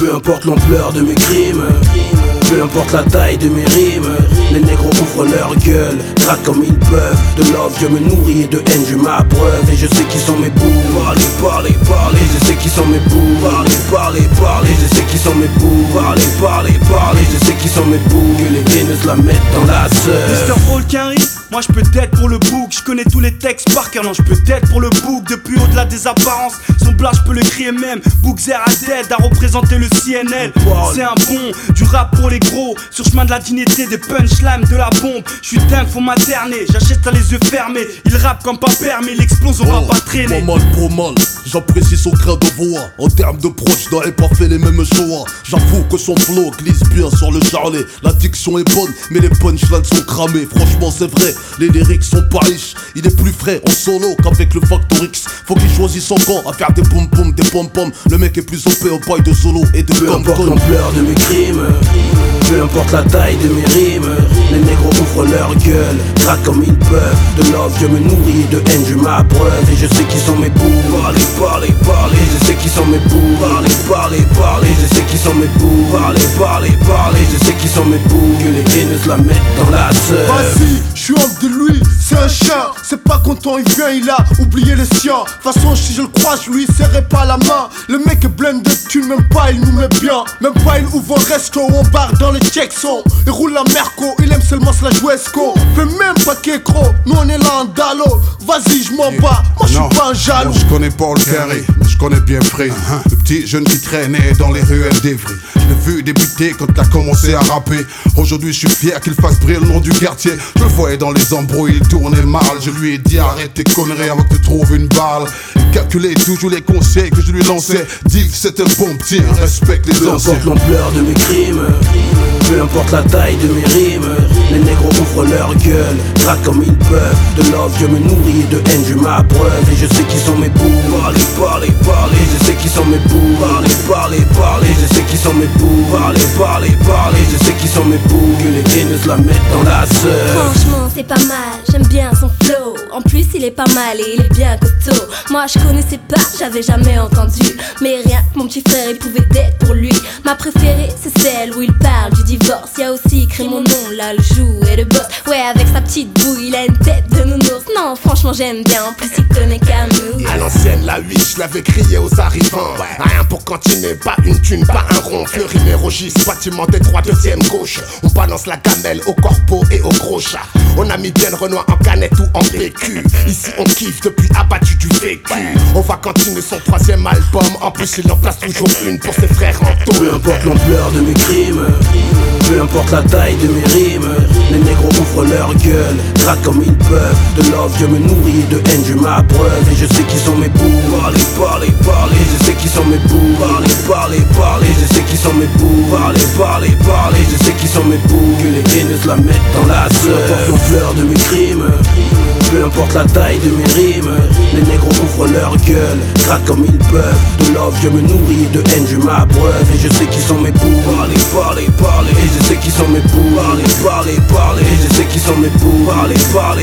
Peu importe l'ampleur de mes crimes, peu importe la taille de mes rimes, les négros ouvrent leur gueule, grattent comme ils peuvent. De love je me nourris et de haine je m'abreuve. Et je sais qui sont mes bouts, parlez, je sais qui sont mes bouts, parlez, je sais qui sont mes bouts, parlez, je sais qui sont mes bouts. Que les haineuses la mettent dans la sœur. Mr. Holkinry, moi je peux t'être pour le book, je connais tous les textes par cœur, non je peux t'être pour le book. Depuis au-delà des apparences, son blast je peux le crier même. Bookzer à tête à représenter le CNL. C'est un bon, du rap pour les gros, sur chemin de la dignité, des punchlines, de la bombe. Je suis dingue, faut materner, j'achète à les yeux fermés. Il rappe comme pas permis, il explose, on va pas traîner. Pas mal pour mal, j'apprécie son grain de voix. En termes de proche, je n'avais pas fait les mêmes choix. J'avoue que son flow glisse bien sur le charlet. La diction est bonne, mais les punchlines sont cramées. Franchement c'est vrai, les lyrics sont pas riches. Il est plus frais en solo qu'avec le Factor X. Faut qu'il choisisse son camp à faire des boum boum, des pom pom. Le mec est plus OP au bail de solo et de peu importe l'ampleur de mes crimes, peu importe la taille de mes rimes, les négros ouvrent leur gueule, grattent comme ils peuvent. De love je me nourris et de haine je m'abreuve. Et je sais qui sont mes bouts, parlez, je sais qui sont mes bouts, parlez, je sais qui sont mes bouts, parlez, je sais qui sont mes bouts. Que les haineuses la mettent dans la sœur. Vas-y, je suis homme de lui, c'est un chien. C'est pas content, il vient, il a oublié les siens. De toute façon, si je le crois, je lui serrais pas la main. Le mec est blindé de thunes, même pas il nous met bien. Même pas il ouvre un resto, on barre dans les Jackson. Il roule la Merco, il aime seulement se la jouer esco. Fais même pas qu'écro, nous on est là en dallo. Vas-y, je m'en bats, moi je suis pas un jaloux. Je connais pas le carré, mais je connais bien Free. Le petit jeune qui traînait dans les ruelles d'Evry. Je l'ai vu débuter quand il a commencé à rapper. Aujourd'hui je suis fier qu'il fasse briller le nom du quartier. Je le voyais dans les embrouilles, il tournait mal. Je lui ai dit arrête tes conneries avant que tu trouves une balle. Il calculait toujours les conseils que je lui lançais. Dis que c'était bon petit, respecte les anciens. Peu importe l'ampleur de mes crimes, peu importe la taille de mes rimes, les négros ouvrent leur gueule, grattent comme ils peuvent. De love je me nourris et de haine je m'abreuve. Et je sais qui sont mes bouts, parlez, je sais qui sont mes bouts, parlez, je sais qui sont mes bouts, parlez, je sais qui sont mes bouts. Que les haineuses la mettent dans la sœur. Franchement c'est pas mal, j'aime bien son flow. En plus il est pas mal et il est bien costaud. Moi je connaissais pas, j'avais jamais entendu. Mais rien que mon petit frère il pouvait être pour lui. Ma préférée c'est celle où il parle du divorce. Y'a aussi écrit mon nom, là le joue et le boss. Ouais avec sa petite bouille, il a une tête de nounours. Non franchement j'aime bien, en plus il connaît Camus. À l'ancienne la 8, je l'avais crié aux arrivants. Rien pour cantiner, pas une thune, pas un rond. Fleury Mérogis, bâtiment des 3 deuxième gauche. On balance la gamelle au corpo et au gros chat. On a mis bien Renoir en canette ou en PQ. Ici on kiffe depuis abattu du vécu. On va cantiner son 3e album. En plus il en place toujours une pour ses frères en taux. Peu importe l'ampleur de mes crimes, peu importe la taille de mes rimes, les négros ouvrent leur gueule, grattent comme ils peuvent. De love je me nourris et de haine je m'abreuve. Et je sais qui sont mes bouts, parlez, je sais qui sont mes bouts, parlez, je sais qui sont mes bouts, parlez, je sais qui sont mes bouts. Que les haineuses la mettent dans la sœur. Peu importe l'ampleur de mes crimes, peu importe la taille de mes rimes, les négros ouvrent leur gueule, grattent comme ils peuvent. De love je me nourris et de haine je m'abreuve. Et je sais qui sont mes bouts, parlez, je sais qui sont mes bouts, parlez, je sais qui sont mes bouts, parlez,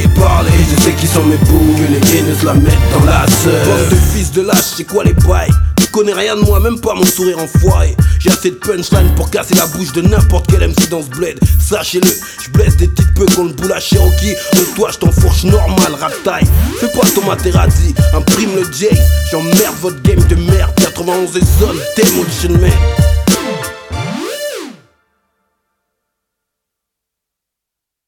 je sais qui sont mes bouts. Que les haineuses la mettent dans la sœur. Bande de fils de lâche, c'est quoi les bails? Tu connais rien de moi, même pas mon sourire enfoiré. J'ai assez de punchline pour casser la bouche de n'importe quel MC dans ce bled. Sachez-le, je blesse des petites peu qu'on le boule à Cherokee. Donc toi je t'enfourche normal, rap taille. Fais pas ton Materazzi, imprime le Jace. J'emmerde votre game de merde, 91 et zone, Demolition Man.